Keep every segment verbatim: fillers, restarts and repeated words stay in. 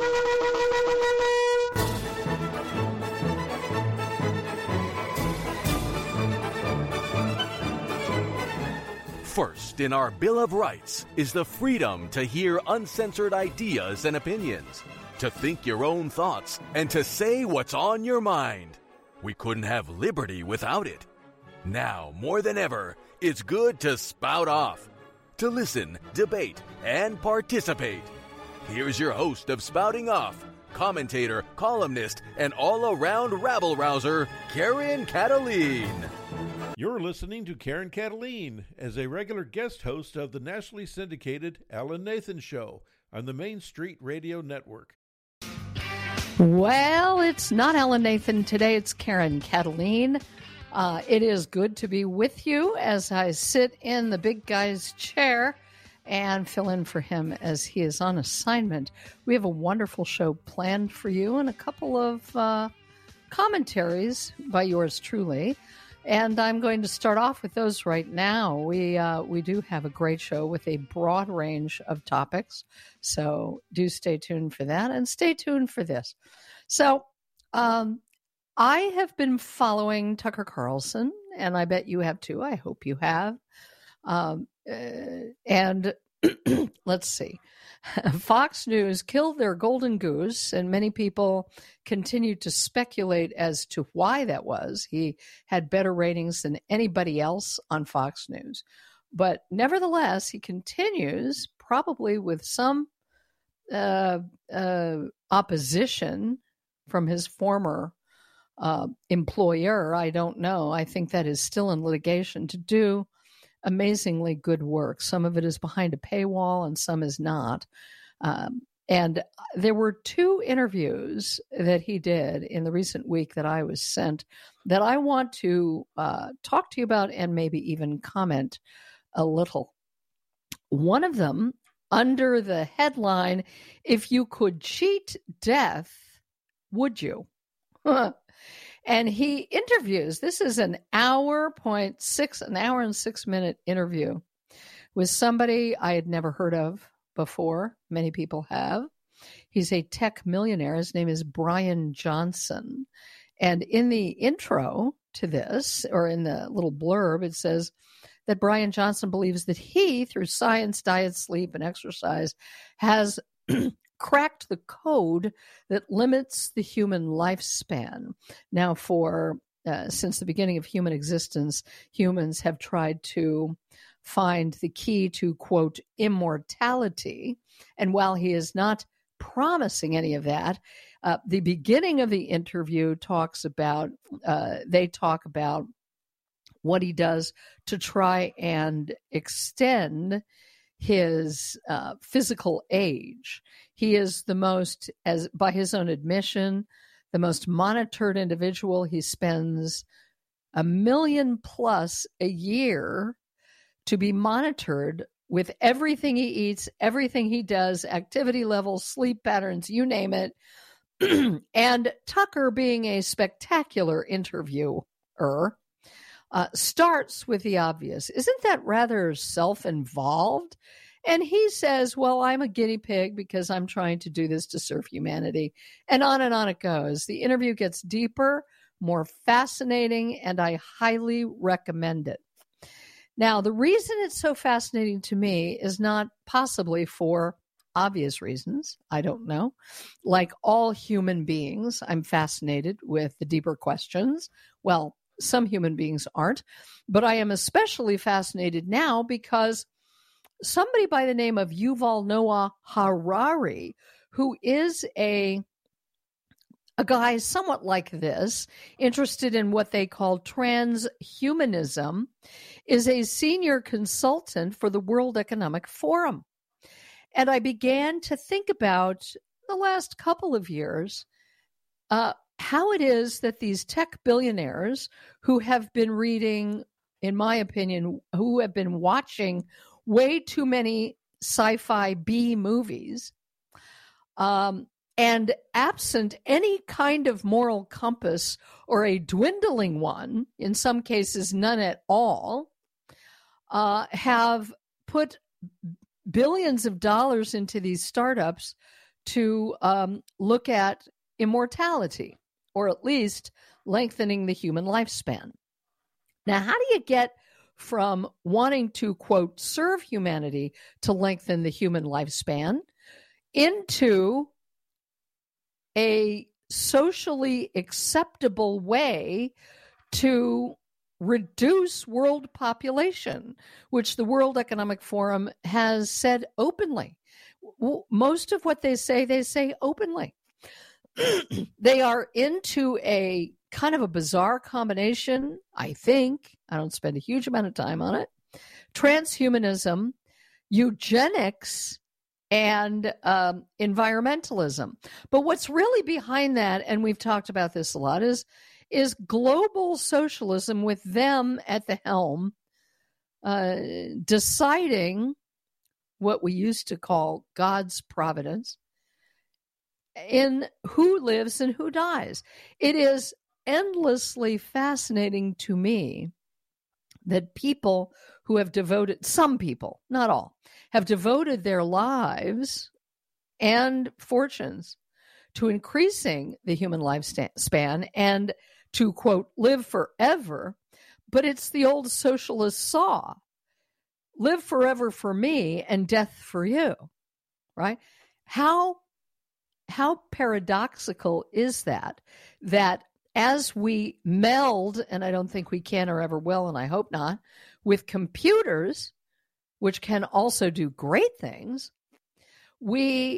First in our Bill of Rights is the freedom to hear uncensored ideas and opinions, to think your own thoughts, and to say what's on your mind. We couldn't have liberty without it. Now, more than ever, it's good to spout off, to listen, debate, and participate. Here's your host of Spouting Off, commentator, columnist, and all-around rabble-rouser, Karen Kataline. You're listening to Karen Kataline as a regular guest host of the nationally syndicated Alan Nathan Show on the Main Street Radio Network. Well, it's not Alan Nathan today. It's Karen Kataline. Uh, it is good to be with you as I sit in the big guy's chair and fill in for him as he is on assignment. We have a wonderful show planned for you and a couple of uh, commentaries by yours truly. And I'm going to start off with those right now. We uh, we do have a great show with a broad range of topics, so do stay tuned for that, and stay tuned for this. So um, I have been following Tucker Carlson, and I bet you have too. I hope you have. Um, uh, and let's see. Fox News killed their golden goose, and many people continue to speculate as to why that was. He had better ratings than anybody else on Fox News. But nevertheless, he continues, probably with some uh, uh, opposition from his former uh, employer. I don't know. I think that is still in litigation, to do amazingly good work. Some of it is behind a paywall and some is not. Um, and there were two interviews that he did in the recent week that I was sent that I want to uh, talk to you about and maybe even comment a little. One of them, under the headline, "If you could cheat death, would you?" And he interviews, this is an hour point six, an hour and six minute interview with somebody I had never heard of before. Many people have. He's a tech millionaire. His name is Brian Johnson. And in the intro to this, or in the little blurb, it says that Brian Johnson believes that he, through science, diet, sleep, and exercise, has cracked the code that limits the human lifespan. Now, for uh, since the beginning of human existence, humans have tried to find the key to, quote, immortality. And while he is not promising any of that, uh, the beginning of the interview talks about, uh, they talk about what he does to try and extend his uh, physical age. He is the most, as by his own admission, the most monitored individual. He spends a million plus a year to be monitored with everything he eats, everything he does, activity levels, sleep patterns, you name it. And Tucker, being a spectacular interviewer, uh, starts with the obvious. Isn't that rather self-involved? And he says, well, I'm a guinea pig because I'm trying to do this to serve humanity. And on and on it goes. The interview gets deeper, more fascinating, and I highly recommend it. Now, the reason it's so fascinating to me is not possibly for obvious reasons. I don't know. Like all human beings, I'm fascinated with the deeper questions. Well, some human beings aren't, but I am especially fascinated now because somebody by the name of Yuval Noah Harari, who is a a guy somewhat like this, interested in what they call transhumanism, is a senior consultant for the World Economic Forum. And I began to think about the last couple of years, uh, how it is that these tech billionaires who have been reading, in my opinion, who have been watching way too many sci-fi B movies, um, and absent any kind of moral compass or a dwindling one, in some cases none at all, uh, have put billions of dollars into these startups to um, look at immortality, or at least lengthening the human lifespan. Now, how do you get from wanting to, quote, serve humanity to lengthen the human lifespan into a socially acceptable way to reduce world population, which the World Economic Forum has said openly? Most of what they say, they say openly. They are into a kind of a bizarre combination, I think. I don't spend a huge amount of time on it. Transhumanism, eugenics, and um, environmentalism. But what's really behind that, and we've talked about this a lot, is, is global socialism with them at the helm, uh, deciding what we used to call God's providence in who lives and who dies. It is endlessly fascinating to me that people who have devoted, some people, not all, have devoted their lives and fortunes to increasing the human lifespan and to, quote, live forever. But it's the old socialist saw: live forever for me and death for you, right? How How paradoxical is that, that as we meld, and I don't think we can or ever will, and I hope not, with computers, which can also do great things, we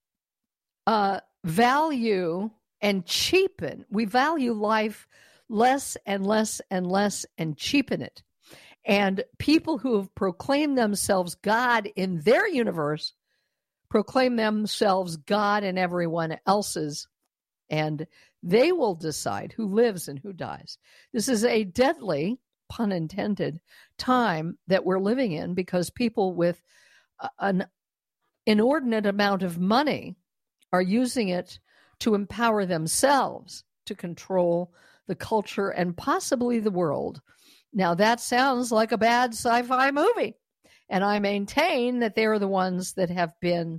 uh, value and cheapen, we value life less and less and less and cheapen it. And people who have proclaimed themselves God in their universe proclaim themselves God in everyone else's, and they will decide who lives and who dies. This is a deadly, pun intended, time that we're living in, because people with an inordinate amount of money are using it to empower themselves to control the culture and possibly the world. Now, that sounds like a bad sci-fi movie. And I maintain that they are the ones that have been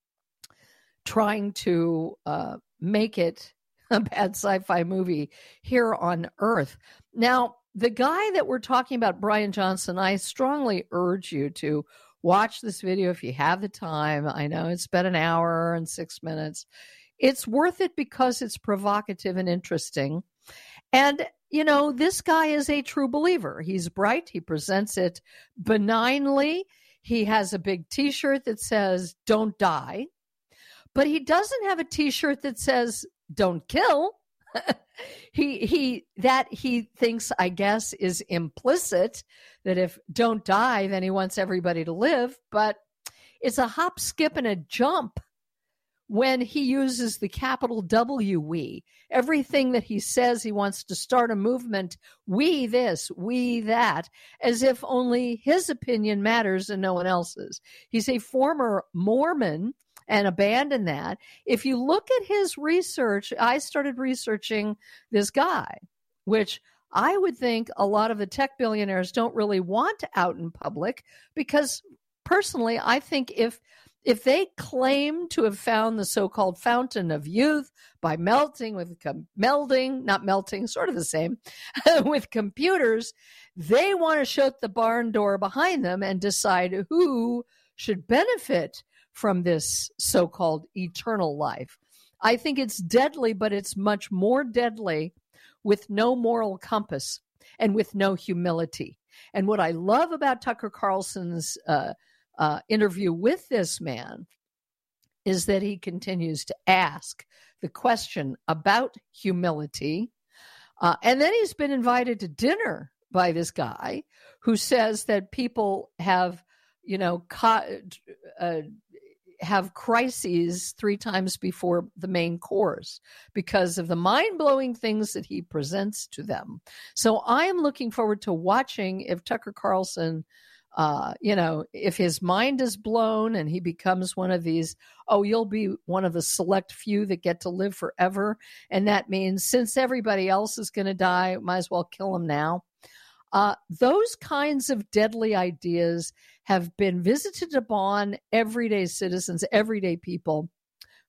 trying to uh, make it a bad sci-fi movie here on Earth. Now, the guy that we're talking about, Brian Johnson, I strongly urge you to watch this video if you have the time. I know it's been an hour and six minutes. It's worth it because it's provocative and interesting. And you know, this guy is a true believer. He's bright. He presents it benignly. He has a big T-shirt that says, "Don't die." But he doesn't have a T-shirt that says, "Don't kill." he he that he thinks, I guess, is implicit, that if "don't die," then he wants everybody to live. But it's a hop, skip, and a jump when he uses the capital W, we. Everything that he says, he wants to start a movement, we this, we that, as if only his opinion matters and no one else's. He's a former Mormon and abandoned that. If you look at his research, I started researching this guy, which I would think a lot of the tech billionaires don't really want out in public, because personally, I think if If they claim to have found the so-called fountain of youth by melting with com- melding, not melting, sort of the same, with computers, they want to shut the barn door behind them and decide who should benefit from this so-called eternal life. I think it's deadly, but it's much more deadly with no moral compass and with no humility. And what I love about Tucker Carlson's uh, Uh, interview with this man is that he continues to ask the question about humility. Uh, and then he's been invited to dinner by this guy who says that people have, you know, co- uh, have crises three times before the main course because of the mind-blowing things that he presents to them. So I am looking forward to watching if Tucker Carlson Uh, you know, if his mind is blown and he becomes one of these, oh, you'll be one of the select few that get to live forever. And that means since everybody else is going to die, might as well kill him now. Uh, those kinds of deadly ideas have been visited upon everyday citizens, everyday people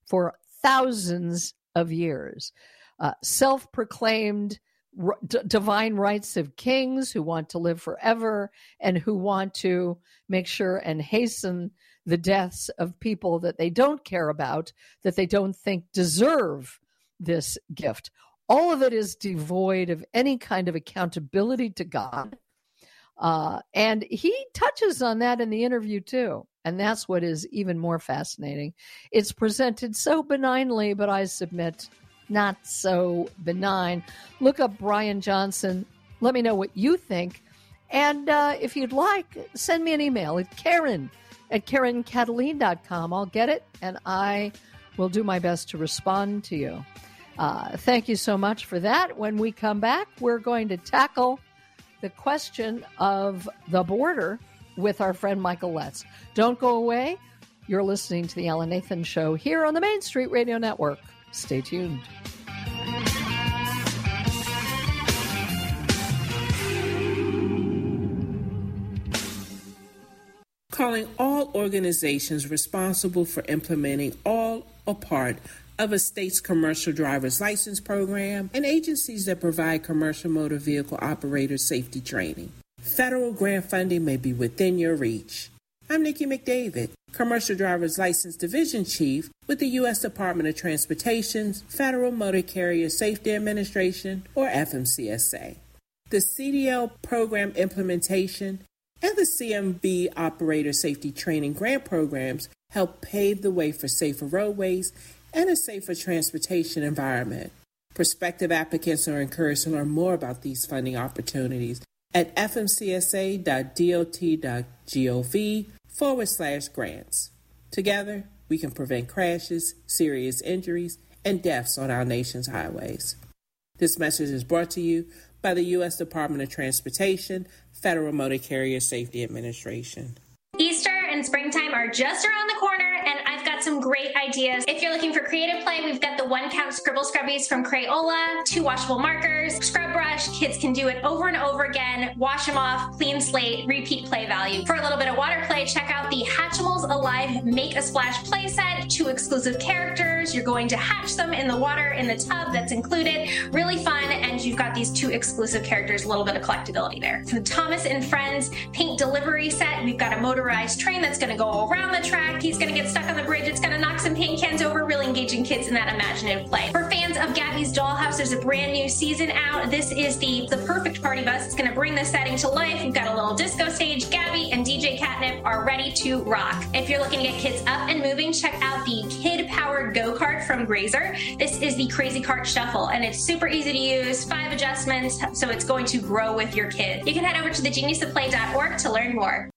for thousands of years. Uh, self-proclaimed r- d- divine rights of kings who want to live forever and who want to make sure and hasten the deaths of people that they don't care about, that they don't think deserve this gift. All of it is devoid of any kind of accountability to God. Uh, and he touches on that in the interview too. And that's what is even more fascinating. It's presented so benignly, but I submit not so benign. Look up Brian Johnson. Let me know what you think. And uh, if you'd like, send me an email at Karen at Karen Kataline dot com. I'll get it, and I will do my best to respond to you. Uh, thank you so much for that. When we come back, we're going to tackle the question of the border with our friend Michael Letts. Don't go away. You're listening to the Alan Nathan Show here on the Main Street Radio Network. Stay tuned. Calling all organizations responsible for implementing all or part of a state's commercial driver's license program and agencies that provide commercial motor vehicle operator safety training. Federal grant funding may be within your reach. I'm Nikki McDavid, Commercial Driver's License Division Chief with the U S Department of Transportation's Federal Motor Carrier Safety Administration, or F M C S A. The C D L program implementation and the C M V Operator Safety Training Grant programs help pave the way for safer roadways and a safer transportation environment. Prospective applicants are encouraged to learn more about these funding opportunities at fmcsa.dot.gov forward slash grants. Together, we can prevent crashes, serious injuries, and deaths on our nation's highways. This message is brought to you by the U S Department of Transportation, Federal Motor Carrier Safety Administration. Easter and springtime are just around the corner, and I've got some great ideas. If you're looking for creative play, we've got the one-count scribble scrubbies from Crayola, two washable markers, scrub brush. Kids can do it over and over again, wash them off, clean slate, repeat play value. For a little bit of water play, check out the Hatchimals Alive Make a Splash play set, two exclusive characters. You're going to hatch them in the water in the tub that's included. Really fun, and you've got these two exclusive characters, a little bit of collectability there. For the Thomas and Friends paint delivery set, we've got a motorized train that's going to go around the track. He's going to get stuck on the bridge. It's going to knock some paint cans over, really engaging kids in that imaginative play. For fans of Gabby's Dollhouse, there's a brand new season out. This is the, the perfect party bus. It's going to bring this setting to life. We've got a little disco stage. Gabby and D J Catnip are ready to rock. If you're looking to get kids up and moving, check out the kid-powered go-kart from Grazer. This is the Crazy Kart Shuffle, and it's super easy to use, five adjustments, so it's going to grow with your kid. You can head over to the genius of play dot org to learn more.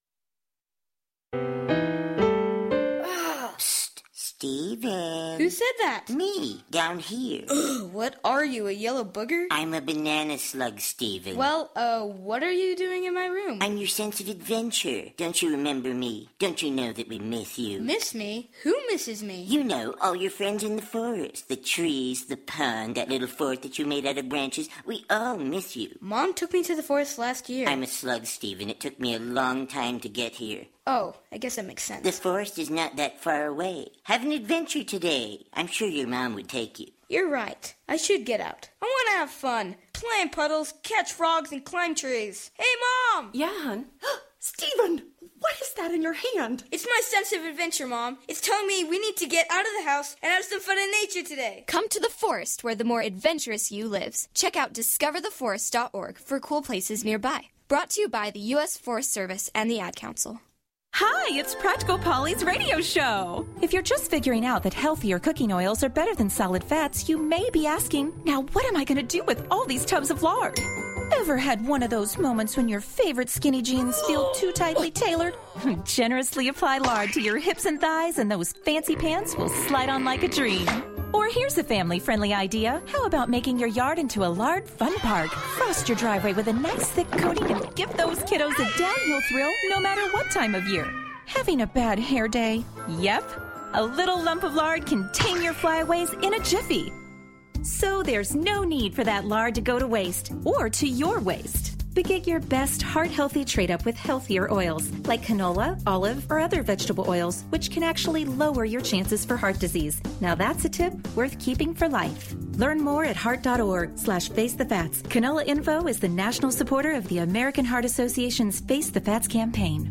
Steven. Who said that? Me, down here. Ugh, what are you, a yellow booger? I'm a banana slug, Steven. Well, uh, what are you doing in my room? I'm your sense of adventure. Don't you remember me? Don't you know that we miss you? Miss me? Who misses me? You know, all your friends in the forest. The trees, the pond, that little fort that you made out of branches. We all miss you. Mom took me to the forest last year. I'm a slug, Steven. It took me a long time to get here. Oh, I guess that makes sense. The forest is not that far away. Have an adventure today. I'm sure your mom would take you. You're right. I should get out. I want to have fun. Play in puddles, catch frogs, and climb trees. Hey, Mom! Yeah, hon? Steven, what is that in your hand? It's my sense of adventure, Mom. It's telling me we need to get out of the house and have some fun in nature today. Come to the forest where the more adventurous you lives. Check out discover the forest dot org for cool places nearby. Brought to you by the U S Forest Service and the Ad Council. Hi, it's Practical Polly's radio show. If you're just figuring out that healthier cooking oils are better than solid fats, you may be asking, now what am I going to do with all these tubs of lard? Ever had one of those moments when your favorite skinny jeans feel too tightly tailored? Generously apply lard to your hips and thighs and those fancy pants will slide on like a dream. Or here's a family-friendly idea. How about making your yard into a lard fun park? Frost your driveway with a nice thick coating and give those kiddos a downhill thrill no matter what time of year. Having a bad hair day? Yep. A little lump of lard can tame your flyaways in a jiffy. So there's no need for that lard to go to waste or to your waste. But get your best heart-healthy trade-up with healthier oils, like canola, olive, or other vegetable oils, which can actually lower your chances for heart disease. Now that's a tip worth keeping for life. Learn more at heart.org slash face the fats. Canola Info is the national supporter of the American Heart Association's Face the Fats campaign.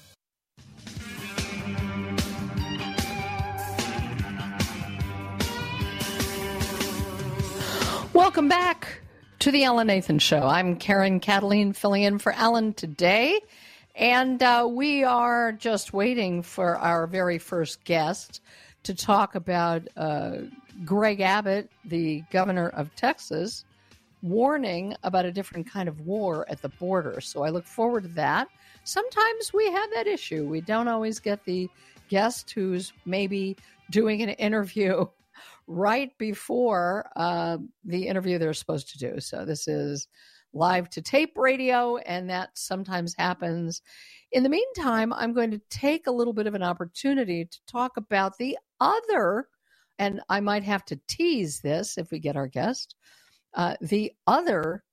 Welcome back to the Alan Nathan Show. I'm Karen Cataline filling in for Alan today, and uh, we are just waiting for our very first guest to talk about uh, Greg Abbott, the governor of Texas, warning about a different kind of war at the border. So I look forward to that. Sometimes we have that issue. We don't always get the guest who's maybe doing an interview right before uh, the interview they're supposed to do. So this is live to tape radio, and that sometimes happens. In the meantime, I'm going to take a little bit of an opportunity to talk about the other, and I might have to tease this if we get our guest, uh, the other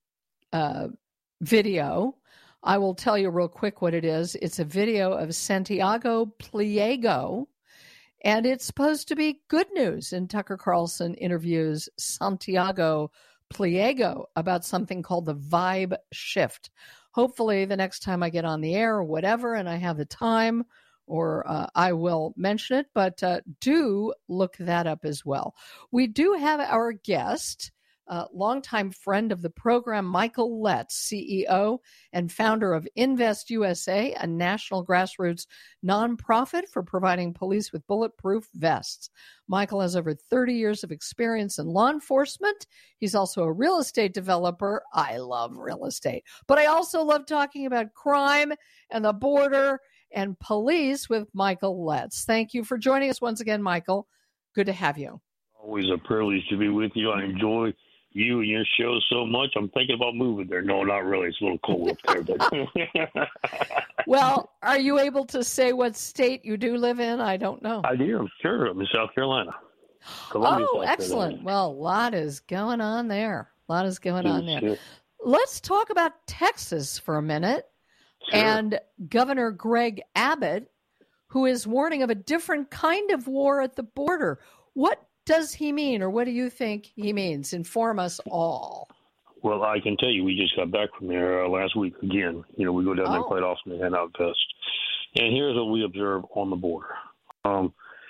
uh, video. I will tell you real quick what it is. It's a video of Santiago Pliego, and it's supposed to be good news. And Tucker Carlson interviews Santiago Pliego about something called the vibe shift. Hopefully the next time I get on the air or whatever, and I have the time, or uh, I will mention it, but uh, do look that up as well. We do have our guest, uh, longtime friend of the program, Michael Letts, C E O and founder of Invest U S A, a national grassroots nonprofit for providing police with bulletproof vests. Michael has over thirty years of experience in law enforcement. He's also a real estate developer. I love real estate, but I also love talking about crime and the border and police with Michael Letts. Thank you for joining us once again, Michael. Good to have you. Always a privilege to be with you. I enjoy you and your show so much. I'm thinking about moving there. No, not really. It's a little cold up there. But well, are you able to say what state you do live in? I don't know. I do. Sure. I'm in South Carolina. Columbia, oh, South excellent. Carolina. Well, a lot is going on there. A lot is going on there. Sure. Let's talk about Texas for a minute. Sure. And Governor Greg Abbott, who is warning of a different kind of war at the border. What does he mean, or what do you think he means? Inform us all. Well, I can tell you, we just got back from there uh, last week again. You know, we go down oh. there quite often to hand out vests. And here's what we observe on the border. Um,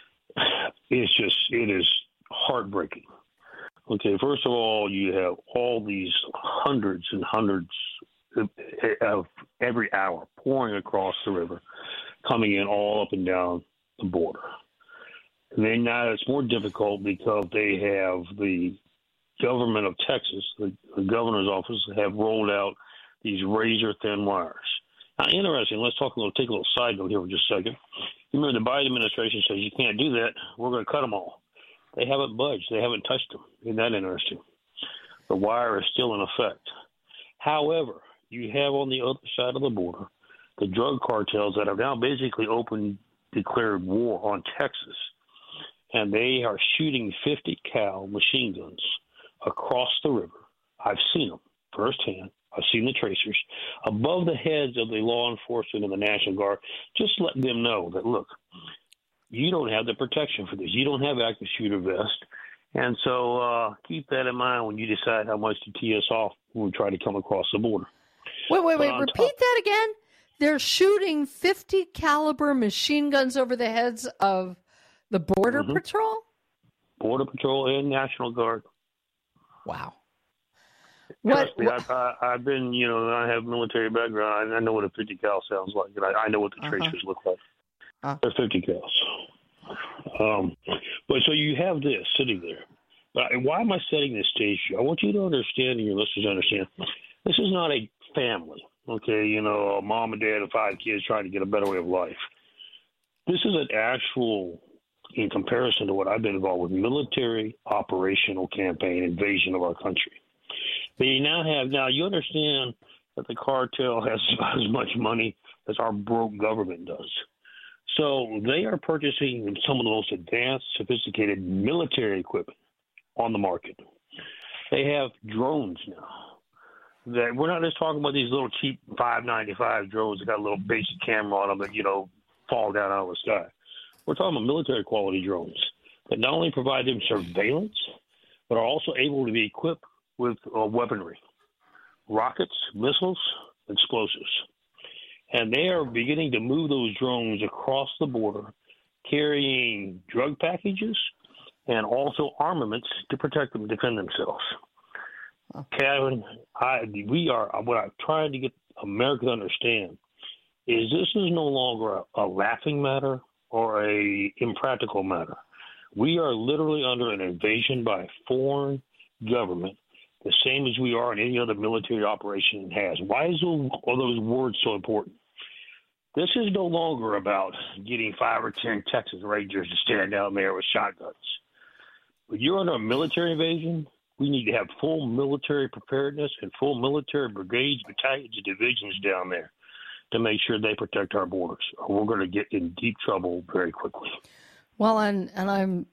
it's just, it is heartbreaking. Okay, first of all, you have all these hundreds and hundreds of, of every hour pouring across the river, coming in all up and down the border. And then now it's more difficult because they have the government of Texas, the, the governor's office, have rolled out these razor-thin wires. Now, interesting, let's talk a little, take a little side note here for just a second. You remember the Biden administration says you can't do that. We're going to cut them all. They haven't budged. They haven't touched them. Isn't that interesting? The wire is still in effect. However, you have on the other side of the border the drug cartels that have now basically open declared war on Texas. And they are shooting fifty cal machine guns across the river. I've seen them firsthand. I've seen the tracers above the heads of the law enforcement and the National Guard. Just let them know that, look, you don't have the protection for this. You don't have active shooter vest. And so uh, keep that in mind when you decide how much to tee us off when we try to come across the border. Wait, wait, wait. Repeat top- that again. They're shooting fifty caliber machine guns over the heads of the Border mm-hmm. Patrol? Border Patrol and National Guard. Wow. What, me, what? I, I, I've been, you know, I have military background. I know what a fifty cal sounds like, and I, I know what the uh-huh. tracers look like. Uh-huh. They're fifty cals. Um, but so you have this sitting there. But why am I setting this stage? I want you to understand, and your listeners to understand, this is not a family, okay? You know, a mom and dad and five kids trying to get a better way of life. This is an actual, in comparison to what I've been involved with, military operational campaign invasion of our country. They now have, now you understand that the cartel has as much money as our broke government does. So they are purchasing some of the most advanced, sophisticated military equipment on the market. They have drones now that we're not just talking about these little cheap five ninety-five drones that got a little basic camera on them that, you know, fall down out of the sky. We're talking about military quality drones that not only provide them surveillance, but are also able to be equipped with uh, weaponry, rockets, missiles, explosives. And they are beginning to move those drones across the border, carrying drug packages and also armaments to protect them, defend themselves. Kevin, I, we are, what I'm trying to get America to understand is this is no longer a, a laughing matter or a impractical matter. We are literally under an invasion by a foreign government, the same as we are in any other military operation it has. Why is those, are those words so important? This is no longer about getting five or ten Texas Rangers to stand down there with shotguns. When you're under a military invasion, we need to have full military preparedness and full military brigades, battalions, and divisions down there to make sure they protect our borders, or we're going to get in deep trouble very quickly. Well, and, and I'm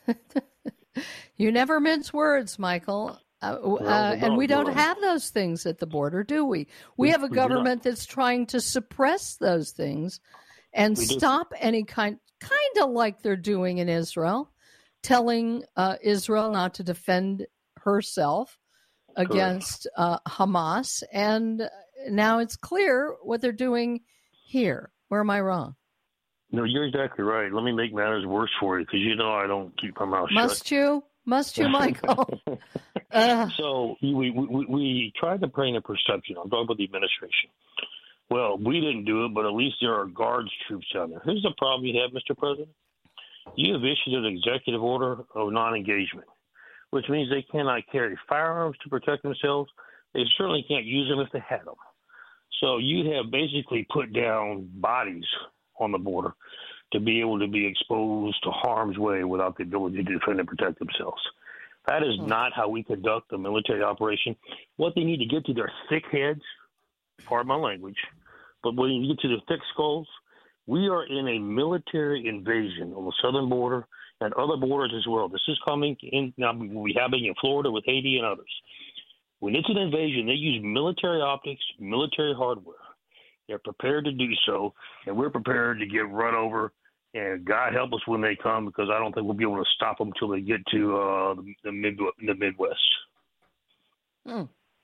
– you never mince words, Michael. Uh, well, uh, and we don't no. have those things at the border, do we? We, we have a we government that's trying to suppress those things and we stop do. any kind – kind of like they're doing in Israel, telling uh, Israel not to defend herself against uh, Hamas. And now it's clear what they're doing here. Where am I wrong? No, you're exactly right. Let me make matters worse for you because you know I don't keep my mouth Must shut. you? Must you, Michael? uh, so we, we, we, we tried to paint a perception. I'm talking about the administration. Well, we didn't do it, but at least there are guards troops down there. Here's the problem you have, Mister President. You have issued an executive order of non-engagement, which means they cannot carry firearms to protect themselves. They certainly can't use them if they had them. So you have basically put down bodies on the border to be able to be exposed to harm's way without the ability to defend and protect themselves. That is not how we conduct a military operation. What they need to get to their thick heads, pardon my language, but when you get to the thick skulls, we are in a military invasion on the southern border and other borders as well. This is coming in now. We'll be happening in Florida with Haiti and others. When it's an invasion, they use military optics, military hardware. They're prepared to do so, and we're prepared to get run over. And God help us when they come, because I don't think we'll be able to stop them until they get to uh, the, the, mid, the Midwest. Hmm.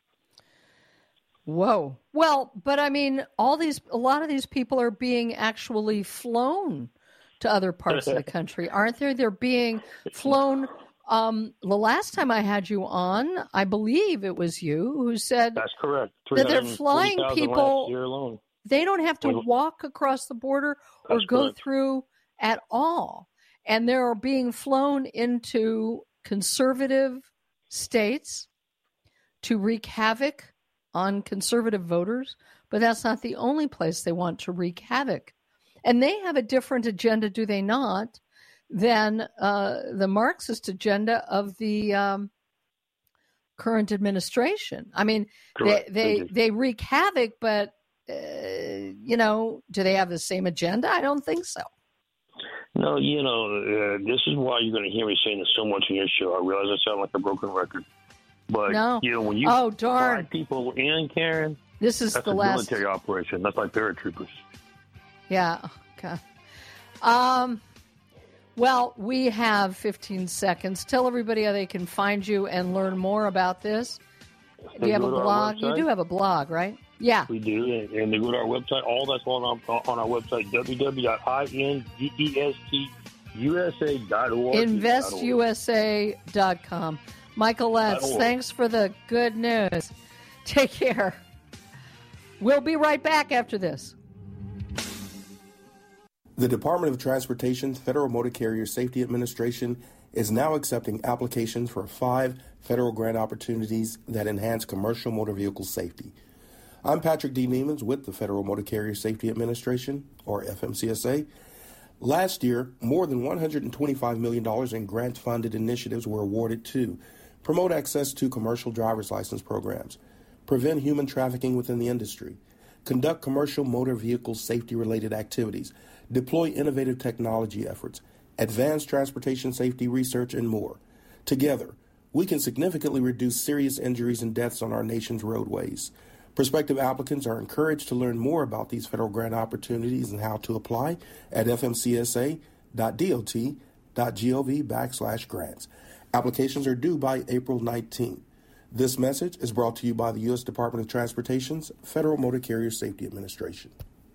Whoa. Well, but I mean, all these, a lot of these people are being actually flown to other parts of the country, aren't they? They're being flown. Um, the last time I had you on, I believe it was you who said that's correct. That they're flying people. They don't have to walk across the border or that's go correct. through at all. And they're being flown into conservative states to wreak havoc on conservative voters. But that's not the only place they want to wreak havoc. And they have a different agenda, do they not, than uh, the Marxist agenda of the um, current administration. I mean, Correct. they they, they wreak havoc, but, uh, you know, do they have the same agenda? I don't think so. No, you know, uh, this is why you're going to hear me saying this so much in your show. I realize I sound like a broken record. But, no. you know, when you oh, darn. fly people in, Karen, this is that's the a last... military operation. That's like paratroopers. Yeah. Okay. Um, well, we have fifteen seconds. Tell everybody how they can find you and learn more about this. Do you have a blog? You do have a blog, right? Yeah. We do. And, and they go to our website. All that's on our, on our website, w w w dot invest u s a dot org. invest u s a dot com. Michael Letts, thanks for the good news. Take care. We'll be right back after this. The Department of Transportation's Federal Motor Carrier Safety Administration is now accepting applications for five federal grant opportunities that enhance commercial motor vehicle safety. I'm Patrick D. Nemens with the Federal Motor Carrier Safety Administration, or F M C S A. Last year, more than one hundred twenty-five million dollars in grant-funded initiatives were awarded to promote access to commercial driver's license programs, prevent human trafficking within the industry, conduct commercial motor vehicle safety-related activities, deploy innovative technology efforts, advance transportation safety research, and more. Together, we can significantly reduce serious injuries and deaths on our nation's roadways. Prospective applicants are encouraged to learn more about these federal grant opportunities and how to apply at fmcsa.dot.gov backslash grants. Applications are due by April nineteenth. This message is brought to you by the U S Department of Transportation's Federal Motor Carrier Safety Administration.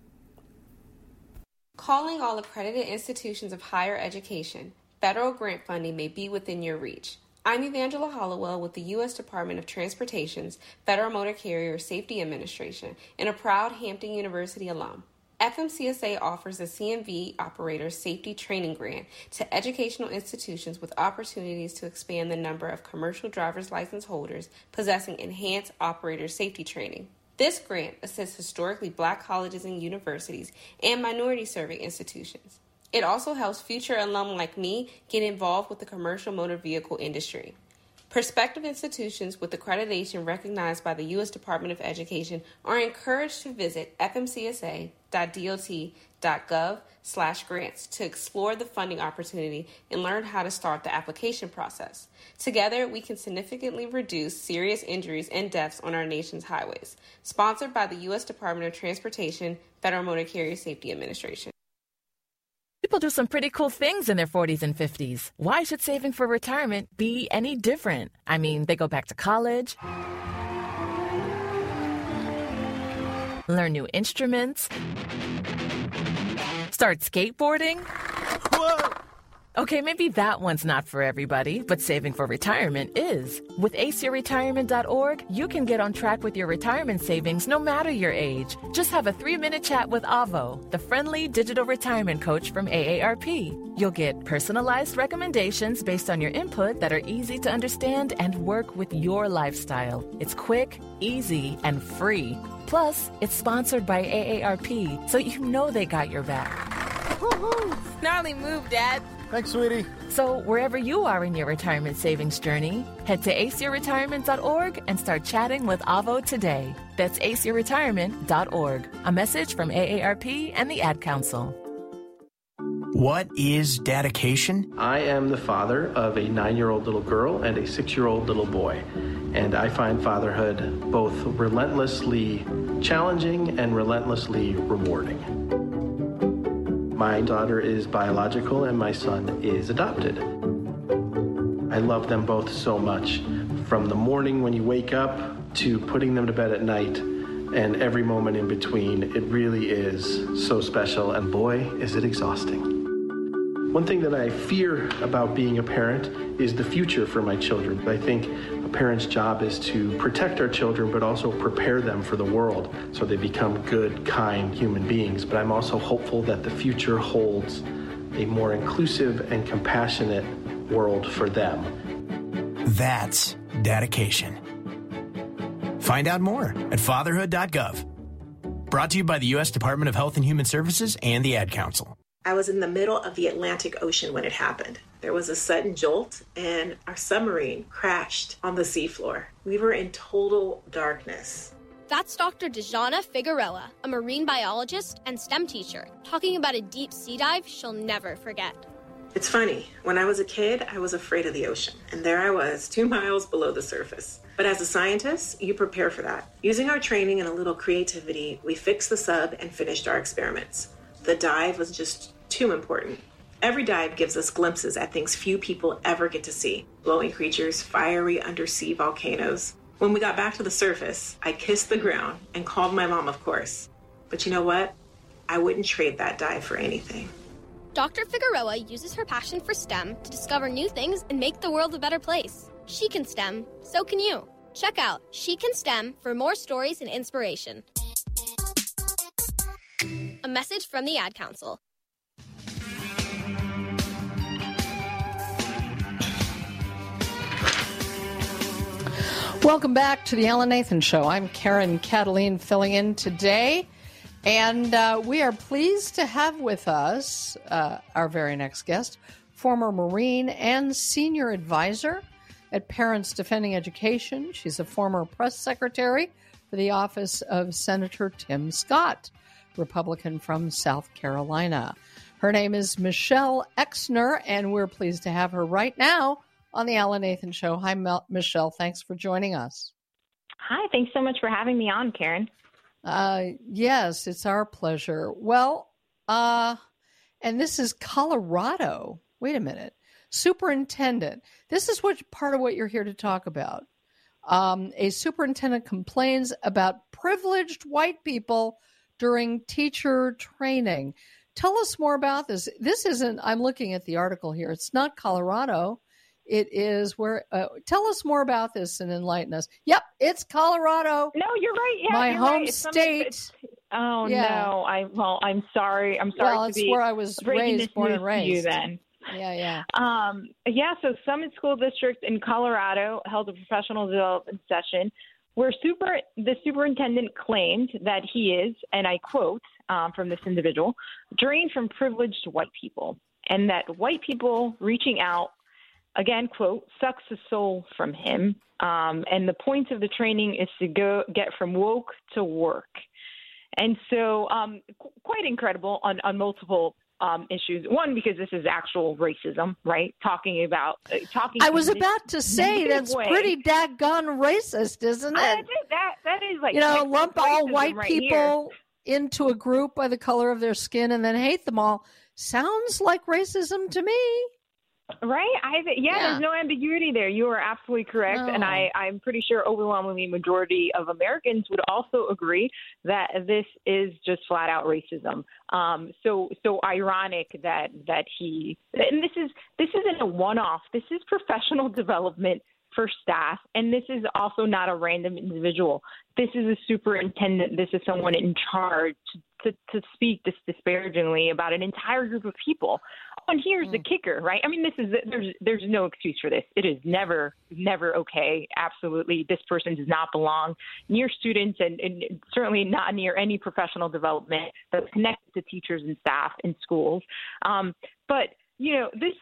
Calling all accredited institutions of higher education, federal grant funding may be within your reach. I'm Evangela Hollowell with the U S Department of Transportation's Federal Motor Carrier Safety Administration and a proud Hampton University alum. F M C S A offers a C M V Operator Safety Training Grant to educational institutions with opportunities to expand the number of commercial driver's license holders possessing enhanced operator safety training. This grant assists historically Black colleges and universities and minority-serving institutions. It also helps future alum like me get involved with the commercial motor vehicle industry. Prospective institutions with accreditation recognized by the U S Department of Education are encouraged to visit fmcsa.dot.gov slash grants to explore the funding opportunity and learn how to start the application process. Together, we can significantly reduce serious injuries and deaths on our nation's highways. Sponsored by the U S Department of Transportation, Federal Motor Carrier Safety Administration. People do some pretty cool things in their forties and fifties. Why should saving for retirement be any different? I mean, they go back to college, learn new instruments, start skateboarding. Whoa! Okay, maybe that one's not for everybody, but saving for retirement is. With A C E retirement dot org, you can get on track with your retirement savings no matter your age. Just have a three-minute chat with Avo, the friendly digital retirement coach from A A R P. You'll get personalized recommendations based on your input that are easy to understand and work with your lifestyle. It's quick, easy, and free. Plus, it's sponsored by A A R P, so you know they got your back. Woo-hoo. Gnarly move, Dad. Thanks, sweetie. So wherever you are in your retirement savings journey, head to A C E retirement dot org and start chatting with Avo today. That's A C E retirement dot org. A message from A A R P and the Ad Council. What is dedication? I am the father of a nine-year-old little girl and a six-year-old little boy. And I find fatherhood both relentlessly challenging and relentlessly rewarding. My daughter is biological and my son is adopted. I love them both so much. From the morning when you wake up to putting them to bed at night and every moment in between, it really is so special, and boy, is it exhausting. One thing that I fear about being a parent is the future for my children. I think a parent's job is to protect our children, but also prepare them for the world so they become good, kind human beings. But I'm also hopeful that the future holds a more inclusive and compassionate world for them. That's dedication. Find out more at fatherhood dot gov. Brought to you by the U S Department of Health and Human Services and the Ad Council. I was in the middle of the Atlantic Ocean when it happened. There was a sudden jolt and our submarine crashed on the seafloor. We were in total darkness. That's Doctor Dejana Figueroa, a marine biologist and STEM teacher, talking about a deep sea dive she'll never forget. It's funny, when I was a kid, I was afraid of the ocean, and there I was, two miles below the surface. But as a scientist, you prepare for that. Using our training and a little creativity, we fixed the sub and finished our experiments. The dive was just too important. Every dive gives us glimpses at things few people ever get to see. Glowing creatures, fiery undersea volcanoes. When we got back to the surface, I kissed the ground and called my mom, of course. But you know what? I wouldn't trade that dive for anything. Doctor Figueroa uses her passion for STEM to discover new things and make the world a better place. She can STEM, so can you. Check out She Can STEM for more stories and inspiration. A message from the Ad Council. Welcome back to the Ellen Nathan Show. I'm Karen Cataline filling in today, and uh, we are pleased to have with us uh, our very next guest, former Marine and senior advisor at Parents Defending Education. She's a former press secretary for the office of Senator Tim Scott, Republican from South Carolina. Her name is Michelle Exner, and we're pleased to have her right now on the Alan Nathan Show. Hi, Mel- Michelle. Thanks for joining us. Hi. Thanks so much for having me on, Karen. Uh, yes, it's our pleasure. Well, uh, and this is Colorado. Wait a minute. Superintendent. This is what part of what you're here to talk about. Um, a superintendent complains about privileged white people during teacher training. Tell us more about this. This isn't, I'm looking at the article here. It's not Colorado. It is where, uh, tell us more about this and enlighten us. Yep, it's Colorado. No, you're right. Yeah, my you're home right. It's state. It's, oh, yeah. no. I, well, I'm sorry. I'm sorry well, to it's be where I was raised, born and raised. You then. Yeah, yeah. Um, yeah, so Summit School District in Colorado held a professional development session where super the superintendent claimed that he is, and I quote um, from this individual, drained from privileged white people, and that white people reaching out, again, quote, sucks the soul from him. Um, and the point of the training is to go get from woke to work. And so um, qu- quite incredible on, on multiple Um, issues. One, because this is actual racism, right? Talking about uh, talking. I was about to say that's way. pretty daggone racist, isn't it? I think that that is like you know, lump all white right people here. into a group by the color of their skin and then hate them all. Sounds like racism to me. Right? I yeah, Yeah. There's no ambiguity there. You are absolutely correct, No. and I I'm pretty sure overwhelmingly majority of Americans would also agree that this is just flat out racism. Um, so so ironic that that he and this is this isn't a one off. This is professional development for staff, and this is also not a random individual. This is a superintendent. This is someone in charge to, to speak this disparagingly about an entire group of people. Oh, and here's mm. the kicker, right? I mean, this is there's there's no excuse for this. It is never, never okay. Absolutely, this person does not belong near students, and, and certainly not near any professional development that's connected to teachers and staff in schools. Um, but you know, this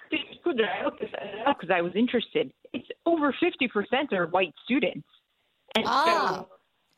I looked this up because I was interested. It's over fifty percent are white students. And ah. so,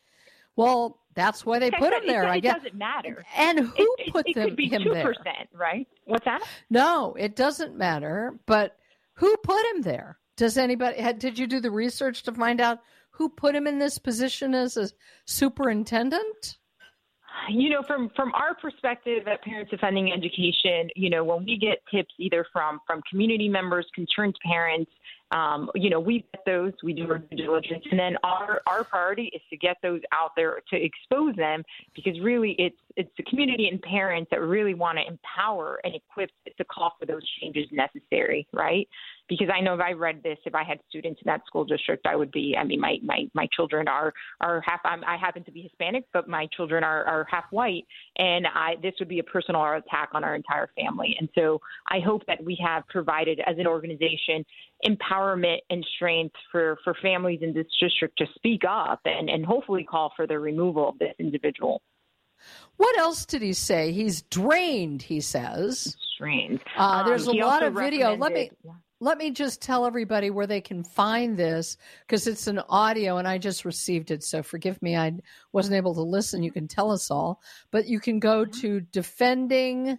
well, that's why they like put I him said, there, it, I it guess. It doesn't matter. And who it, put it, them, it could be him two there? percent, right? What's that? No, it doesn't matter. But who put him there? Does anybody, had, did you do the research to find out who put him in this position as a superintendent? You know, from, from our perspective at Parents Defending Education, you know, when we get tips either from, from community members, concerned parents, um, you know, we get those, we do our due diligence, and then our, our priority is to get those out there to expose them, because really it's it's the community and parents that really want to empower and equip to call for those changes necessary, right? Because I know if I read this, if I had students in that school district, I would be, I mean, my, my, my children are, are half, I'm, I happen to be Hispanic, but my children are, are half white. And I, this would be a personal attack on our entire family. And so I hope that we have provided as an organization empowerment and strength for, for families in this district to speak up and, and hopefully call for the removal of this individual. What else did he say? He's drained, he says. Drained. Uh, there's um, a lot of video. Let me let me just tell everybody where they can find this, because it's an audio and I just received it. So forgive me, I wasn't able to listen. You can tell us all. But you can go to defending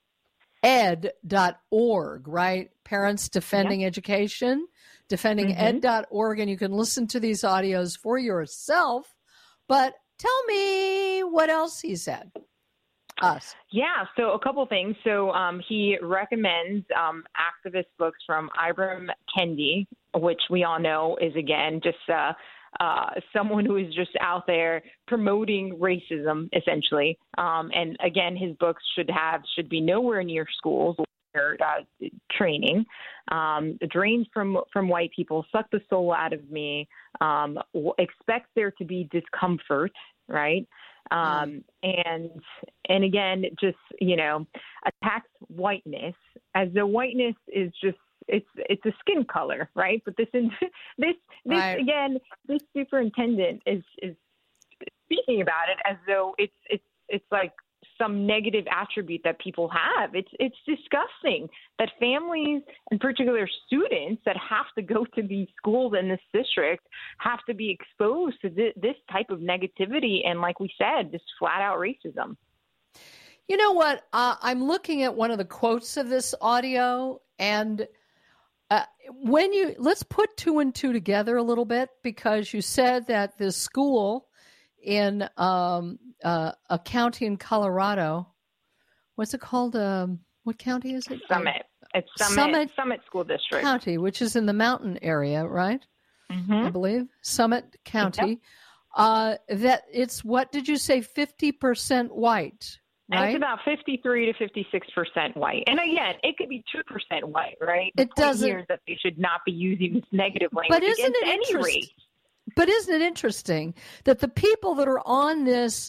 ed dot org, right? Parents Defending yeah. Education, defending ed dot org, and you can listen to these audios for yourself. But tell me what else he said. Us. Yeah, so a couple things. So um, he recommends um, activist books from Ibram Kendi, which we all know is, again, just uh, uh, someone who is just out there promoting racism, essentially. Um, and again, his books should have should be nowhere near schools or uh, training. Um, drained from from white people, suck the soul out of me. Um, expect there to be discomfort, right? Um, and, and again, just, you know, attacks whiteness as though whiteness is just, it's, it's a skin color, right? But this, this, this, right. again, this superintendent is, is speaking about it as though it's, it's, it's like some negative attribute that people have. It's it's disgusting that families, in particular students that have to go to these schools in this district, have to be exposed to th- this type of negativity. And like we said, this flat out racism. You know what? Uh, I'm looking at one of the quotes of this audio, and uh, when you let's put two and two together a little bit, because you said that this school in um, uh, a county in Colorado, what's it called? Um, what county is it? Summit. It's Summit, Summit, Summit School District. County, which is in the mountain area, right? Mm-hmm. I believe Summit County. Yep. Uh, that it's, what did you say, fifty percent white, right? And it's about fifty-three to fifty-six percent white. And again, it could be two percent white, right? The It point doesn't- here is that they should not be using this negative language But isn't against it any interesting? race. But isn't it interesting that the people that are on this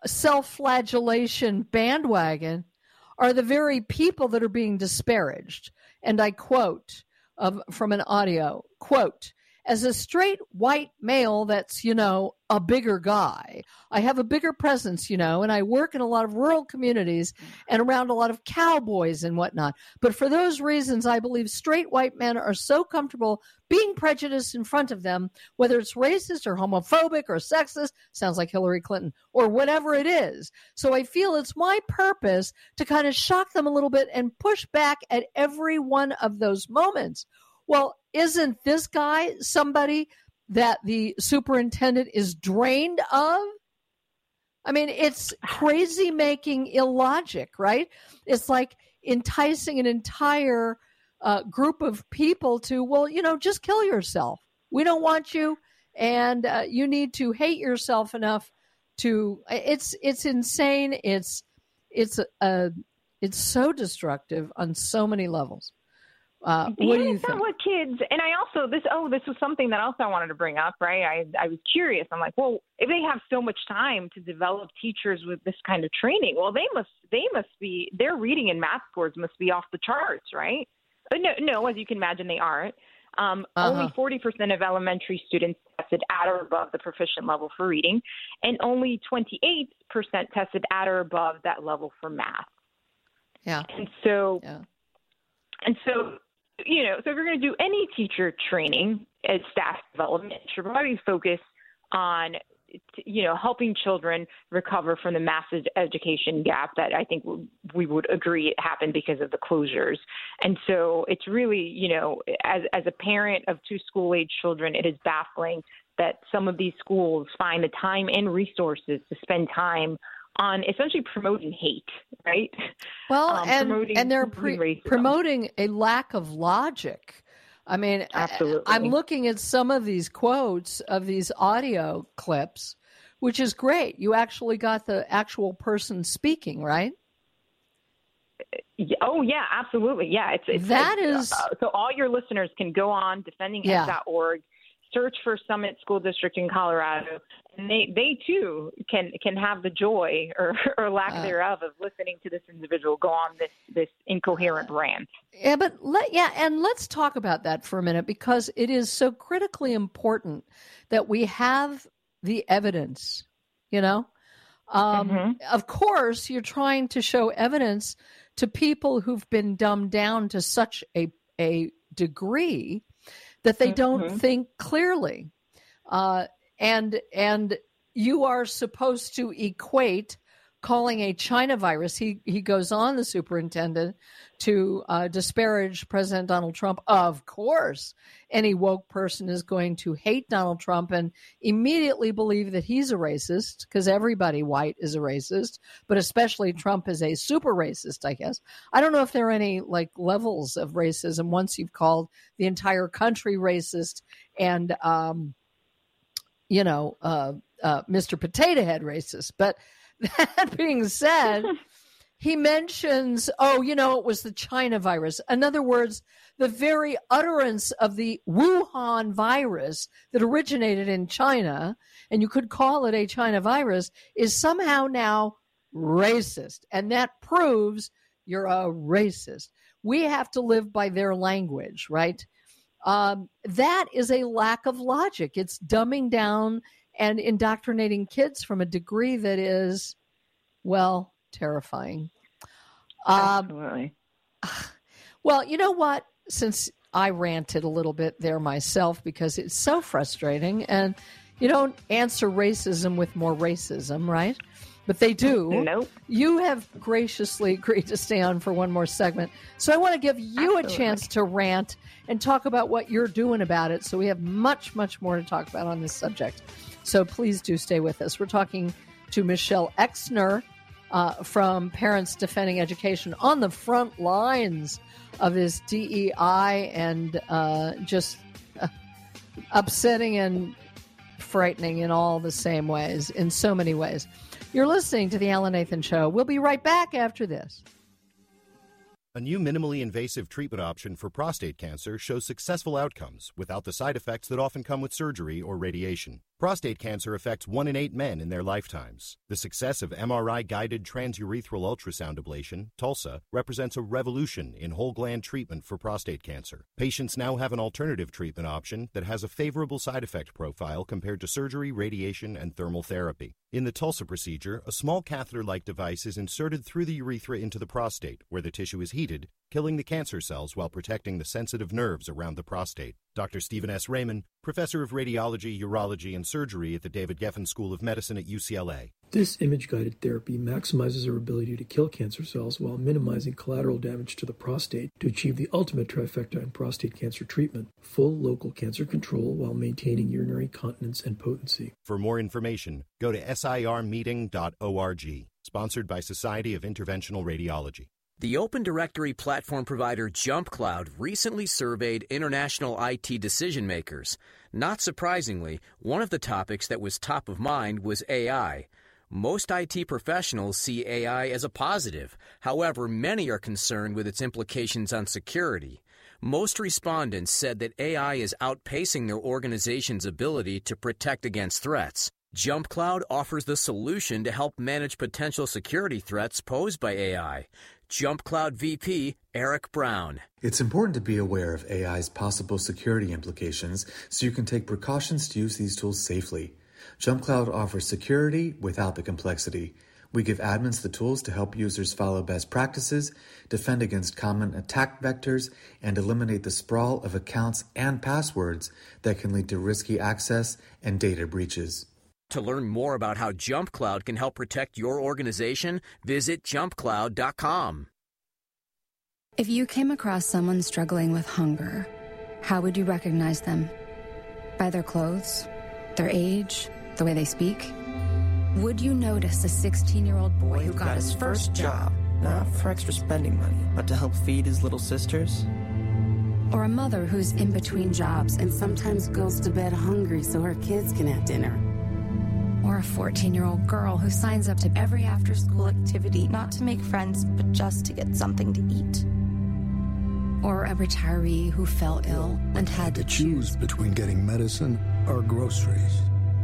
self-flagellation bandwagon are the very people that are being disparaged? And I quote of, from an audio, quote, "As a straight white male that's, you know, a bigger guy, I have a bigger presence, you know, and I work in a lot of rural communities and around a lot of cowboys and whatnot. But for those reasons, I believe straight white men are so comfortable being prejudiced in front of them, whether it's racist or homophobic or sexist," sounds like Hillary Clinton, "or whatever it is. So I feel it's my purpose to kind of shock them a little bit and push back at every one of those moments." Well, isn't this guy somebody that the superintendent is drained of? I mean, it's crazy making illogic, right? It's like enticing an entire uh, group of people to, well, you know, just kill yourself. We don't want you, and uh, you need to hate yourself enough to. It's it's insane. It's it's uh, it's so destructive on so many levels. Uh, what do you think? What kids, and I also, this, oh, this was something that also I wanted to bring up, right? I, I was curious. I'm like, well, if they have so much time to develop teachers with this kind of training, well, they must, they must be, their reading and math scores must be off the charts, right? But no, no, as you can imagine, they aren't. Um, Uh-huh. Only forty percent of elementary students tested at or above the proficient level for reading, and only twenty-eight percent tested at or above that level for math. Yeah. And so, yeah. and so, you know, so if you're going to do any teacher training as staff development, it should probably focus on, you know, helping children recover from the massive education gap that I think we would agree it happened because of the closures. And so it's really, you know, as as a parent of two school-age children, it is baffling that some of these schools find the time and resources to spend time on essentially promoting hate, right? Well, Um, and promoting and they're pre- racism. promoting a lack of logic. I mean, Absolutely. I, I'm looking at some of these quotes of these audio clips, which is great. You actually got the actual person speaking, right? Yeah, oh, yeah, absolutely. Yeah, it's, it's That it's, is- uh, so all your listeners can go on defending ed dot org, search for Summit School District in Colorado, and they, they too can can have the joy or, or lack Uh. thereof of listening to this individual go on this this incoherent rant. Yeah, but let yeah, and let's talk about that for a minute, because it is so critically important that we have the evidence. You know, um, Mm-hmm. of course, you're trying to show evidence to people who've been dumbed down to such a a degree that they don't Mhm. think clearly, uh, and and you are supposed to equate calling a China virus. He he goes on, the superintendent, to uh, disparage President Donald Trump. Of course, any woke person is going to hate Donald Trump and immediately believe that he's a racist, because everybody white is a racist, but especially Trump is a super racist, I guess. I don't know if there are any like levels of racism once you've called the entire country racist and, um, you know, uh, uh, Mister Potato Head racist. But that being said, he mentions, oh, you know, it was the China virus. In other words, the very utterance of the Wuhan virus that originated in China, and you could call it a China virus, is somehow now racist. And that proves you're a racist. We have to live by their language, right? Um, that is a lack of logic. It's dumbing down and indoctrinating kids from a degree that is, well, terrifying. Absolutely. Um, well, you know what? Since I ranted a little bit there myself, because it's so frustrating, and you don't answer racism with more racism, right? but they do. Nope. You have graciously agreed to stay on for one more segment. So I want to give you Absolutely. a chance to rant and talk about what you're doing about it. So we have much, much more to talk about on this subject. So please do stay with us. We're talking to Michelle Exner uh, from Parents Defending Education on the front lines of this D E I and uh, just uh, upsetting and frightening in all the same ways, in so many ways. You're listening to The Alan Nathan Show. We'll be right back after this. A new minimally invasive treatment option for prostate cancer shows successful outcomes without the side effects that often come with surgery or radiation. Prostate cancer affects one in eight men in their lifetimes. The success of M R I-guided transurethral ultrasound ablation, TULSA, represents a revolution in whole-gland treatment for prostate cancer. Patients now have an alternative treatment option that has a favorable side effect profile compared to surgery, radiation, and thermal therapy. In the TULSA procedure, a small catheter-like device is inserted through the urethra into the prostate, where the tissue is heated, killing the cancer cells while protecting the sensitive nerves around the prostate. Doctor Stephen S. Raymond, professor of radiology, urology, and surgery at the David Geffen School of Medicine at U C L A. This image-guided therapy maximizes our ability to kill cancer cells while minimizing collateral damage to the prostate to achieve the ultimate trifecta in prostate cancer treatment: full local cancer control while maintaining urinary continence and potency. For more information, go to S I R meeting dot org, sponsored by Society of Interventional Radiology. The Open Directory platform provider JumpCloud recently surveyed international I T decision makers. Not surprisingly, one of the topics that was top of mind was A I. Most I T professionals see A I as a positive. However, many are concerned with its implications on security. Most respondents said that A I is outpacing their organization's ability to protect against threats. JumpCloud offers the solution to help manage potential security threats posed by A I. JumpCloud V P Eric Brown. It's important to be aware of A I's possible security implications so you can take precautions to use these tools safely. JumpCloud offers security without the complexity. We give admins the tools to help users follow best practices, defend against common attack vectors, and eliminate the sprawl of accounts and passwords that can lead to risky access and data breaches. To learn more about how JumpCloud can help protect your organization, visit jump cloud dot com. If you came across someone struggling with hunger, how would you recognize them? By their clothes, their age, the way they speak? Would you notice a sixteen-year-old boy who got his first job, not for extra spending money, but to help feed his little sisters? Or a mother who's in between jobs and sometimes goes to bed hungry so her kids can have dinner? Or a fourteen-year-old girl who signs up to every after-school activity, not to make friends, but just to get something to eat. Or a retiree who fell ill and had to choose between getting medicine or groceries.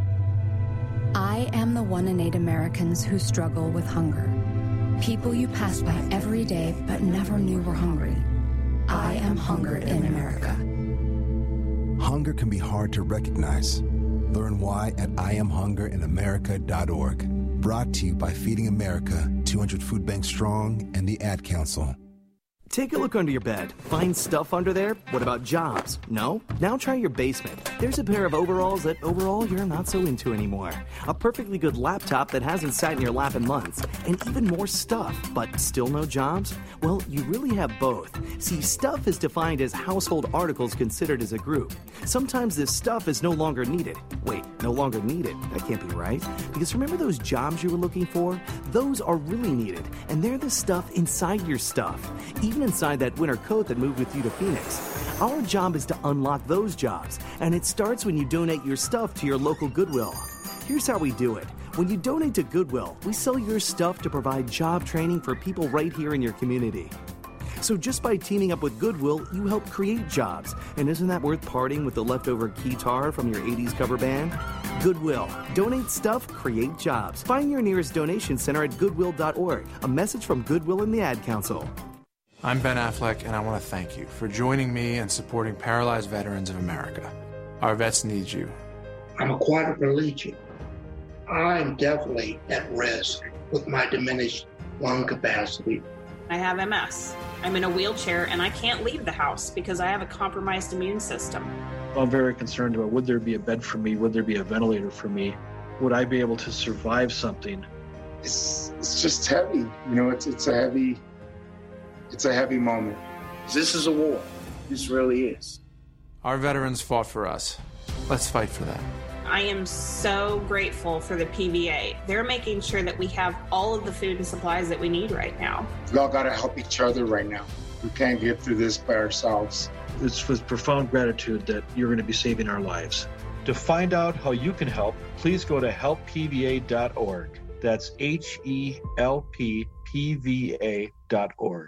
I am the one in eight Americans who struggle with hunger. People you pass by every day but never knew were hungry. I am hunger in America. Hunger can be hard to recognize. Learn why at I am hunger in America dot org. Brought to you by Feeding America, two hundred Food Banks Strong, and the Ad Council. Take a look under your bed. Find stuff under there? What about jobs? No? Now try your basement. There's a pair of overalls that overall you're not so into anymore. A perfectly good laptop that hasn't sat in your lap in months. And even more stuff, but still no jobs? Well, you really have both. See, stuff is defined as household articles considered as a group. Sometimes this stuff is no longer needed. Wait, no longer needed? That can't be right. Because remember those jobs you were looking for? Those are really needed. And they're the stuff inside your stuff. Even inside that winter coat that moved with you to Phoenix. Our job is to unlock those jobs, and it starts when you donate your stuff to your local Goodwill. Here's how we do it. When you donate to Goodwill, we sell your stuff to provide job training for people right here in your community. So just by teaming up with Goodwill, you help create jobs. And isn't that worth parting with the leftover guitar from your eighties cover band? Goodwill. Donate stuff, create jobs. Find your nearest donation center at goodwill dot org. A message from Goodwill and the Ad Council. I'm Ben Affleck, and I want to thank you for joining me and supporting Paralyzed Veterans of America. Our vets need you. I'm a quadriplegic. I'm definitely at risk with my diminished lung capacity. I have M S. I'm in a wheelchair, and I can't leave the house because I have a compromised immune system. I'm very concerned about, would there be a bed for me? Would there be a ventilator for me? Would I be able to survive something it's it's just heavy. You know, it's it's a heavy it's a heavy moment. This is a war. This really is. Our veterans fought for us. Let's fight for them. I am so grateful for the P V A. They're making sure that we have all of the food and supplies that we need right now. We all got to help each other right now. We can't get through this by ourselves. It's with profound gratitude that you're going to be saving our lives. To find out how you can help, please go to help P V A dot org. That's H E L P P V A dot org.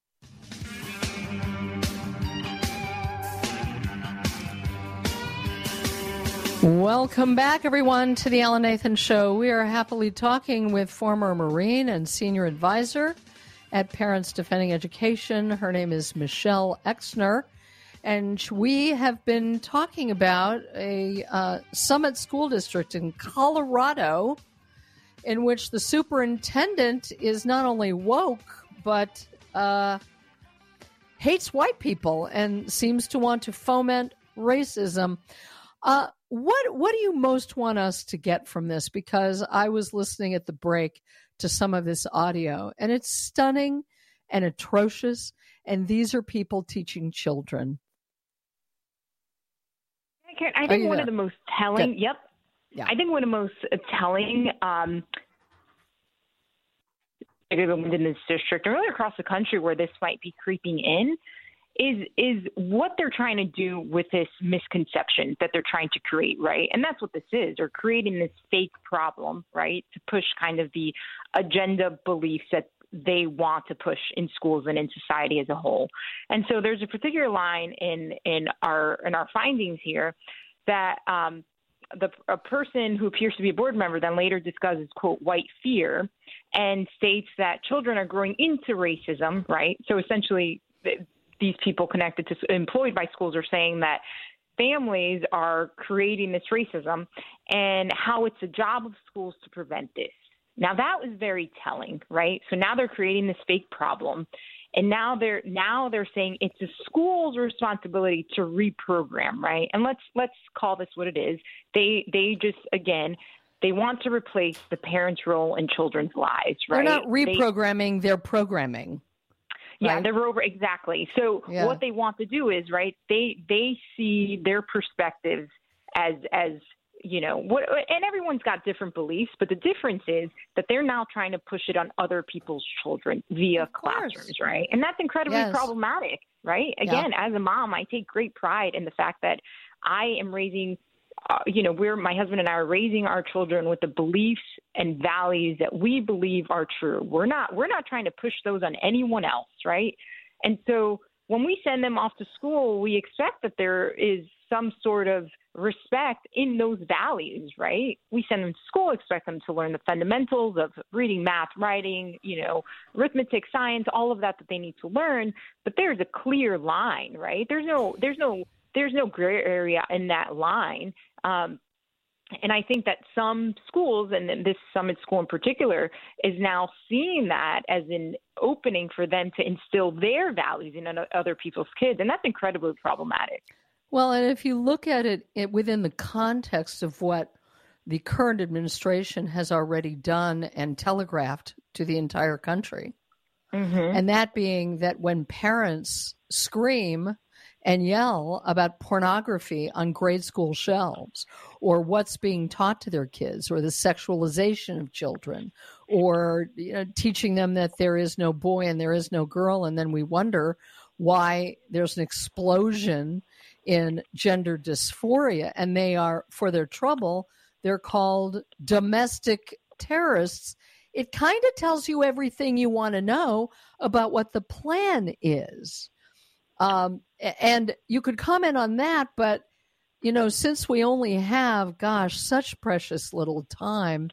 Welcome back, everyone, to the Alan Nathan Show. We are happily talking with former Marine and senior advisor at Parents Defending Education. Her name is Michelle Exner, and we have been talking about a uh, Summit School District in Colorado in which the superintendent is not only woke, but uh, hates white people and seems to want to foment racism. Uh, what what do you most want us to get from this? Because I was listening at the break to some of this audio, and it's stunning and atrocious, and these are people teaching children. I think one there? of the most telling, Good. yep, yeah. I think one of the most telling um, in this district, and really across the country where this might be creeping in, is is what they're trying to do with this misconception that they're trying to create, right? And that's what this is. They're creating this fake problem, right, to push kind of the agenda beliefs that they want to push in schools and in society as a whole. And so there's a particular line in in our in our findings here that um, the a person who appears to be a board member then later discusses, quote, white fear, and states that children are growing into racism, right? So essentially, these people connected to employed by schools are saying that families are creating this racism and how it's a job of schools to prevent this. Now that was very telling, right? So now they're creating this fake problem, and now they're now they're saying it's the school's responsibility to reprogram, right? And let's let's call this what it is. They they just again they want to replace the parents' role in children's lives, right? They're not reprogramming; they, they're programming. Yeah, right? they're over exactly. So yeah. what they want to do is, right, they they see their perspectives as as you know, what, and everyone's got different beliefs, but the difference is that they're now trying to push it on other people's children via classrooms, right? And that's incredibly yes. problematic, right? Again, yeah. as a mom, I take great pride in the fact that I am raising, uh, you know, we're my husband and I are raising our children with the beliefs and values that we believe are true. We're not we're not trying to push those on anyone else, right? And so when we send them off to school, we expect that there is some sort of respect in those values, right? We send them to school, expect them to learn the fundamentals of reading, math, writing, you know, arithmetic, science, all of that that they need to learn. But there's a clear line, right? There's no, there's no, there's no gray area in that line. Um, and I think that some schools, and this Summit School in particular, is now seeing that as an opening for them to instill their values in other people's kids. And that's incredibly problematic. Well, and if you look at it, it within the context of what the current administration has already done and telegraphed to the entire country, mm-hmm. and that being that when parents scream and yell about pornography on grade school shelves, or what's being taught to their kids, or the sexualization of children, or you know, teaching them that there is no boy and there is no girl, and then we wonder why there's an explosion in gender dysphoria, and they are, for their trouble, they're called domestic terrorists. It kind of tells you everything you want to know about what the plan is. Um, and you could comment on that, but, you know, since we only have, gosh, such precious little time,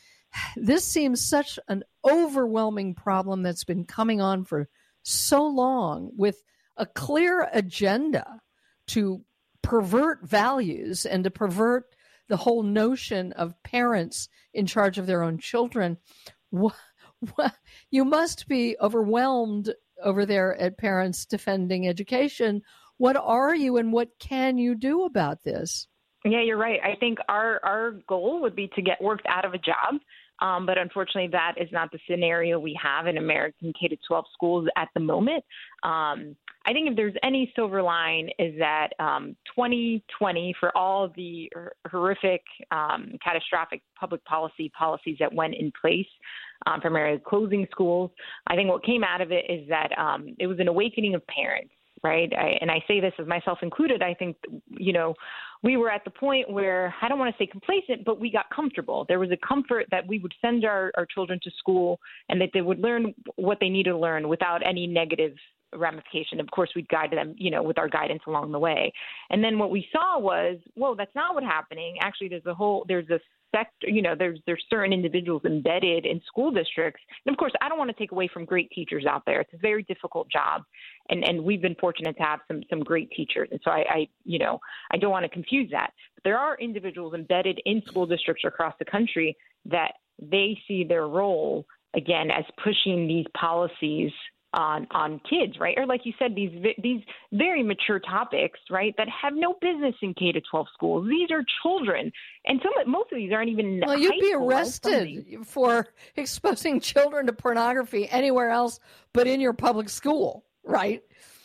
this seems such an overwhelming problem that's been coming on for so long with a clear agenda to pervert values and to pervert the whole notion of parents in charge of their own children. What, what, you must be overwhelmed over there at Parents Defending Education. What are you and what can you do about this? Yeah, you're right. I think our, our goal would be to get worked out of a job Um, but unfortunately, that is not the scenario we have in American K through twelve schools at the moment. Um, I think if there's any silver line is that um, twenty twenty, for all the horrific, um, catastrophic public policy policies that went in place, um, primarily closing schools, I think what came out of it is that um, it was an awakening of parents. Right. I, and I say this as myself included. I think, you know, we were at the point where I don't want to say complacent, but we got comfortable. There was a comfort that we would send our, our children to school and that they would learn what they needed to learn without any negative ramification. Of course, we'd guide them, you know, with our guidance along the way. And then what we saw was, whoa, that's not what's happening. Actually, there's a whole there's a sector, you know, there's there's certain individuals embedded in school districts. And of course, I don't want to take away from great teachers out there. It's a very difficult job. And and we've been fortunate to have some some great teachers. And so I, I you know, I don't want to confuse that. But there are individuals embedded in school districts across the country that they see their role, again, as pushing these policies on on kids, right? Or like you said, these these very mature topics, right, that have no business in K through twelve schools. These are children, and some most of these aren't even. Well, you'd be arrested for exposing children to pornography anywhere else but in your public school, right?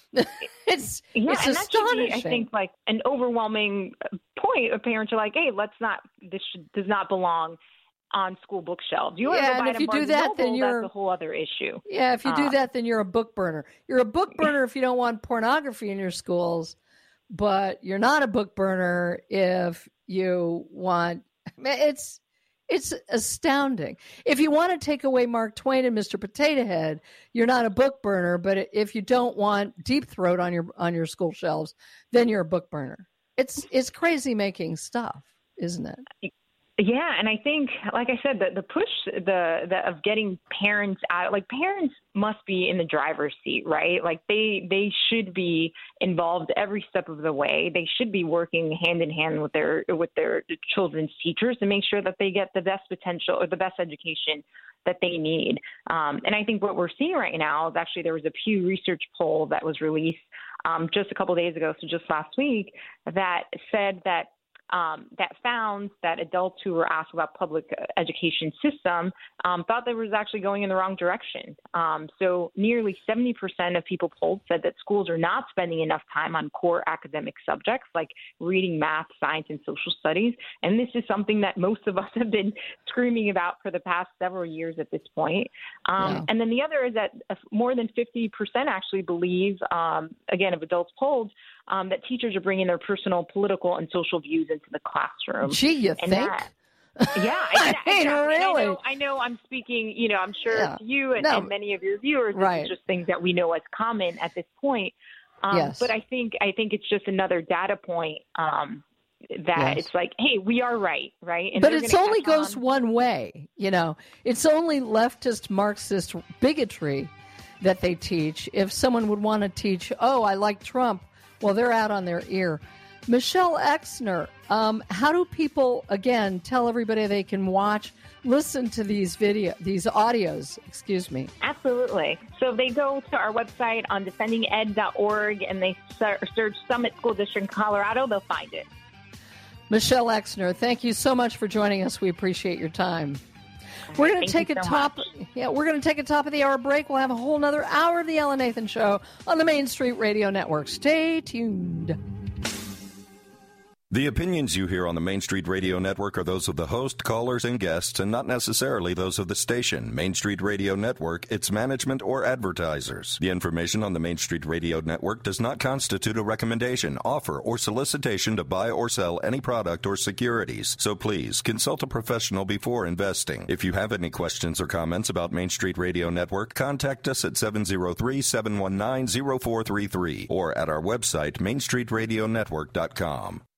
it's yeah, it's and astonishing. That should be, I think, like an overwhelming point of parents are like, hey, let's not. This should, does not belong on school bookshelves. You yeah, and if you do that, then you're that's a whole other issue. Yeah, if you do uh, that, then you're a book burner. You're a book burner if you don't want pornography in your schools, but you're not a book burner if you want. It's it's astounding. If you want to take away Mark Twain and Mister Potato Head, you're not a book burner. But if you don't want Deep Throat on your on your school shelves, then you're a book burner. It's it's crazy making stuff, isn't it? Yeah, and I think, like I said, the, the push the, the of getting parents out, like parents must be in the driver's seat, right? Like they they should be involved every step of the way. They should be working hand in hand with their with their children's teachers to make sure that they get the best potential or the best education that they need. Um, and I think what we're seeing right now is actually there was a Pew Research poll that was released um, just a couple of days ago, so just last week, that said that Um, that found that adults who were asked about public education system um, thought that it was actually going in the wrong direction. Um, so nearly seventy percent of people polled said that schools are not spending enough time on core academic subjects like reading, math, science, and social studies. And this is something that most of us have been screaming about for the past several years at this point. Um, yeah. And then the other is that more than fifty percent actually believe, um, again, of adults polled, Um, that teachers are bringing their personal, political, and social views into the classroom. Gee, you and think? That, yeah, I, I mean, really? I know, I know I'm speaking, you know, I'm sure Yeah. to you and, No. and many of your viewers, Right. this is just things that we know as common at this point. Um, Yes. But I think I think it's just another data point um, that Yes. it's like, hey, we are right, right? And but they're it's gonna only catch goes on. one way, you know. It's only leftist Marxist bigotry that they teach. If someone would want to teach, oh, I like Trump, well, they're out on their ear. Michelle Exner, um, how do people, again, tell everybody they can watch, listen to these video, these audios, excuse me? Absolutely. So if they go to our website on defending ed dot org and they search Summit School District in Colorado, they'll find it. Michelle Exner, thank you so much for joining us. We appreciate your time. We're going to Thank take you a so top, much. yeah, we're going to take a top of the hour break. We'll have a whole nother hour of the Ellen Nathan Show on the Main Street Radio Network. Stay tuned. The opinions you hear on the Main Street Radio Network are those of the host, callers, and guests, and not necessarily those of the station, Main Street Radio Network, its management, or advertisers. The information on the Main Street Radio Network does not constitute a recommendation, offer, or solicitation to buy or sell any product or securities. So please, consult a professional before investing. If you have any questions or comments about Main Street Radio Network, contact us at seven oh three, seven one nine, oh four three three or at our website, main street radio network dot com.